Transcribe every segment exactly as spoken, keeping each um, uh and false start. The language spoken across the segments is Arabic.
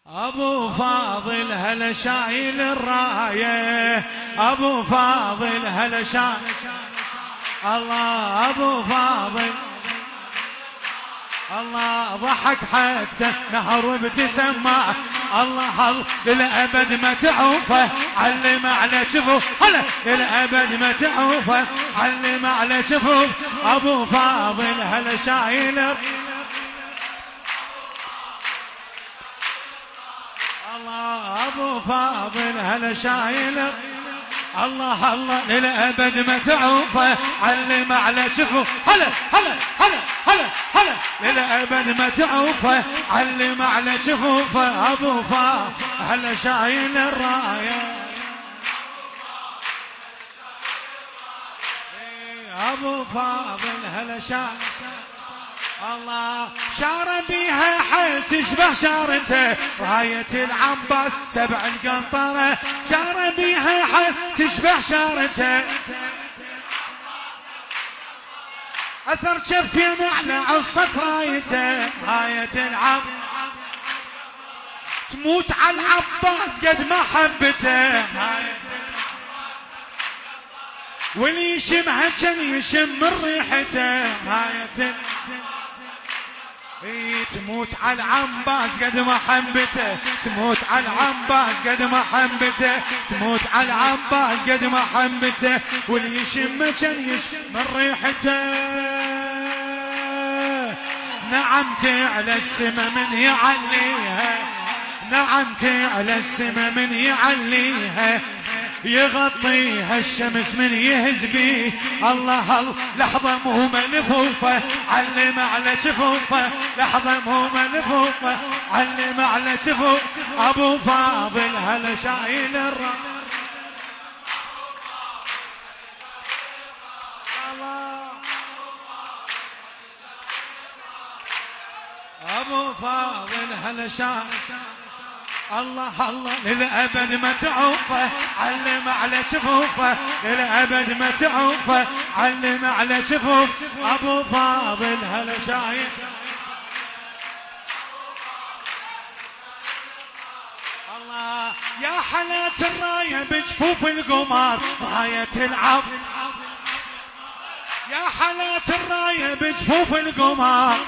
ابو فاضل هلا شايل الرايه، ابو فاضل هلا شايل الله، ابو فاضل الله ضحك حتى نهر ابتسم، الله الله للابد ما تعوفه، علم على شفوف هلا للابد ما تعوفه، علم على شفوف ابو فاضل هلا شايل الله، ابو فاضل هلا شايل الله الله للابد ما تعوفه، علم على شفوف هلا هلا هلا هلا هلا للابد ما تعوفه، علم على شفوفه ابو فاضل هلا شايل الرايه، ابو فاضل هلا شايل الله، شار بيها حيل تشبه شارته، راية العباس سبع القنطرة، شار بيها حيل تشبه شارته، أثر شفين على عصة رايته، راية العباس تموت على العباس قد ما حبته، واللي يشمها كان يشم من ريحته، راية اي تموت على العنباس قد ما حبته، تموت على العنباس قد ما حبته، تموت على العنباس قد ما حبته، واللي يشم كان يشم من ريحته، نعمتي على السما من يعليها، نعمتي على السما من يعليها، يغطيها الشمس من يهز بيه، الله الله لحظة مو ملفوفة، علم على شفوفه، لحظة مو ملفوفة، علم على شفوف ابو فاضل هلا شايل الرايه، ابو فاضل هلا شايل الله الله للأبد ما تعوفه، علم على شفوفه، للأبد ما تعوفه، علم على شفوف أبو فاضل هلا شايل الله، يا حلات الراية بجفوف القمر، راية العب يا حلات الراية بجفوف القمر،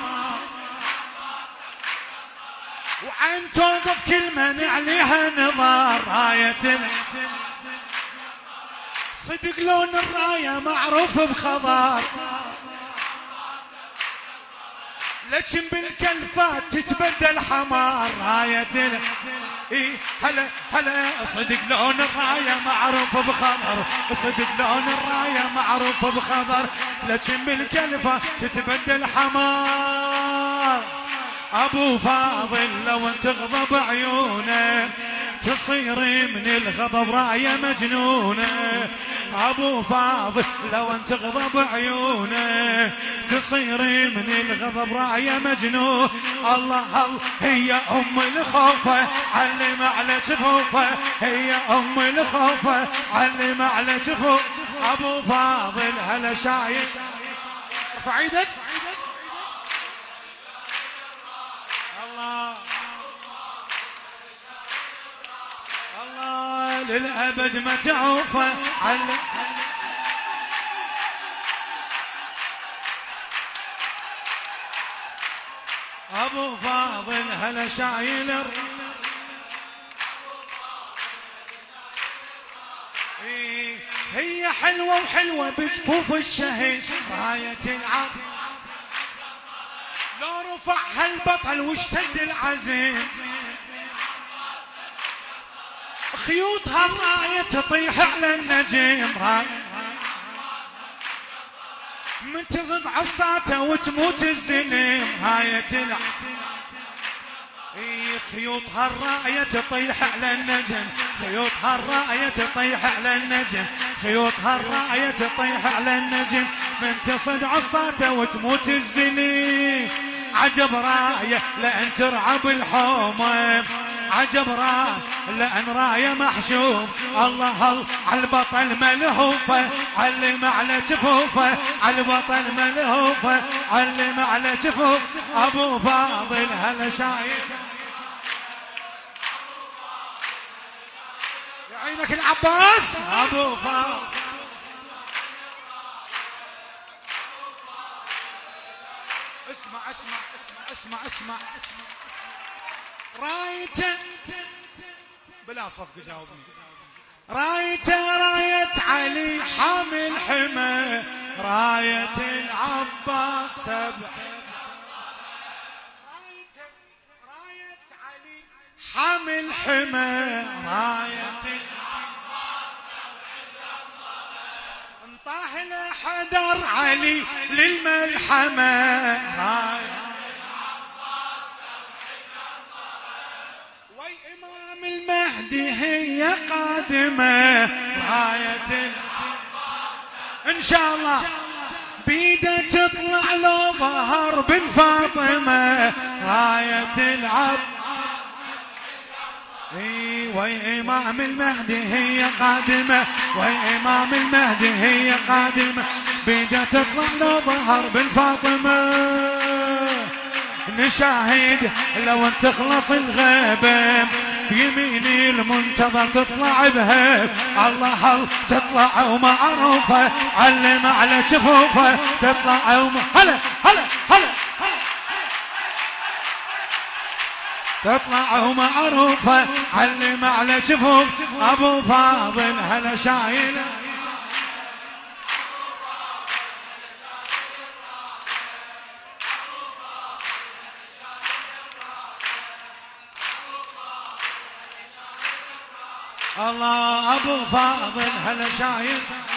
وعن توقف كل من عليها نظر، راية صدق لون الراية معروف بخضر، لكن بالكلفات تتبدل حمار، راية إيه هلا هلا صدق لون الراية معروف بخضر، صدق لون الراية معروف بخضر، لكن بالكلفات تتبدل حمار، ابو فاضل لو ان تغضب عيونه تصير من الغضب رايه مجنونه، ابو فاضل لو ان تغضب عيونه تصير من الغضب رايه مجنون، الله الله هي ام الخوفه، علم على شفوفه، هي ام الخوفه، علم على شفوف ابو فاضل هلا شايل، ارفع ايدك الله الله للأبد ما تعوفه، علم أبو فاضل هلا شايل إيه هي حلوة وحلوة بجفوف الشهيد، راية العب لو رفعها البطل واشتد العزيم، خيوطها الراية تطيح على النجيم، من تغض عصاته وتموت الزليم، راية العب اي خيوطها الراية تطيح على النجم، خيوطها الراية تطيح على النجم، خيوطها الراية تطيح على النجم، من تصد عصاته وتموت الزليم، عجب راية لأن ترعب الحومة، عجب راية لأن راية محشوم، الله الله على البطل ملهوفة، علم على شفوفه، على البطل ملهوفة، علم على شفوف أبو فاضل هلا شايل عينك العباس ابو فاضل. اسمع اسمع اسمع اسمع اسمع, اسمع. رايته بلا صفق جاوبني. رايته راية علي حامل حمى، راية العباس سبع. رايته راية علي حامل حمى، راية العباس سبع. انطاه الحدر علي للملحمة، راية وإمام المهدي هي قادمة، راية إن شاء الله بيده تطلع لو ظهر بن فاطمة، راية العب اي وإمام المهدي هي قادمة، وإمام المهدي هي قادمة، بيده تطلع لو ظهر بن فاطمة. نشاهد لو ان تخلص الغيبة بيميني المنتظر تطلع بهيب، الله الله تطلع ومعروفة، علم على شفوفه تطلع وما هلا هلا هلا تطلع ومعروفة، علم على شفوف ابو فاضل هلا شايله. الله ابو فاضل هلا شايل.